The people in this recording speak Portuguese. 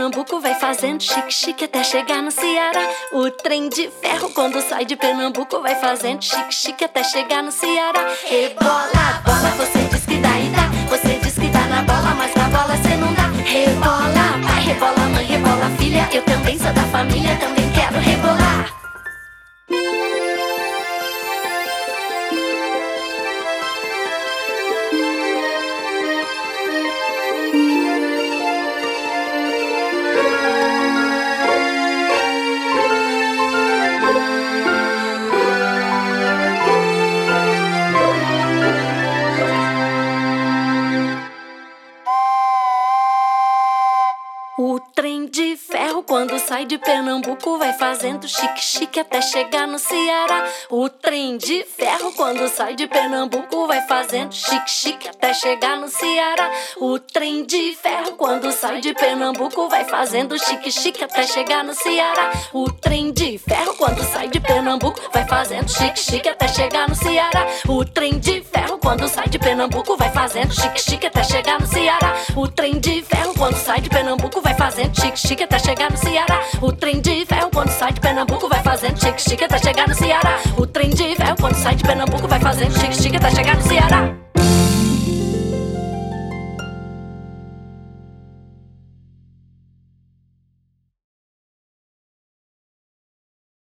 Pernambuco vai fazendo chique-chique até chegar no Ceará. O trem de ferro quando sai de Pernambuco vai fazendo chique-chique até chegar no Ceará. Rebola, bola, você diz que dá e dá. Você diz que dá na bola, mas na bola cê não dá. Rebola, pai, rebola, mãe, rebola, filha. Eu também sou da família, também quero rebolar. O trem de ferro quando sai de Pernambuco vai fazendo chique-chique até chegar no Ceará. O trem de ferro quando sai de Pernambuco vai fazendo chique-chique até chegar no Ceará. O trem de ferro quando sai de Pernambuco vai fazendo chique-chique até chegar no Ceará. O trem de ferro quando sai de Pernambuco vai fazendo chique-chique até chegar no Ceará. O trem de ferro quando sai de Pernambuco vai fazendo chique-chique até chegar no Ceará. O trem de ferro quando sai de Pernambuco vai fazendo chique-chique até chegar no Ceará. O trem de ferro quando sai de Pernambuco vai fazendo chique-chique até chegar no Ceará. O trem de ferro quando sai de Pernambuco vai fazendo chique-chique até chegar no Ceará.